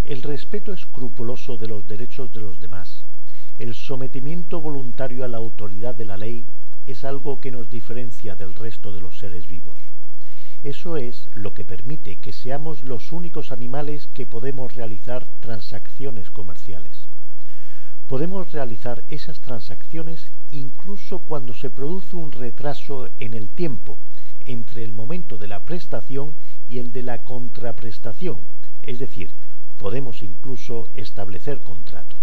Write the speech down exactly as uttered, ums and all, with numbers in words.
El respeto escrupuloso de los derechos de los demás, el sometimiento voluntario a la autoridad de la ley, es algo que nos diferencia del resto de los seres vivos. Eso es lo que permite que seamos los únicos animales que podemos realizar transacciones comerciales. Podemos realizar esas transacciones incluso cuando se produce un retraso en el tiempo entre el momento de la prestación y el de la contraprestación, es decir, podemos incluso establecer contratos.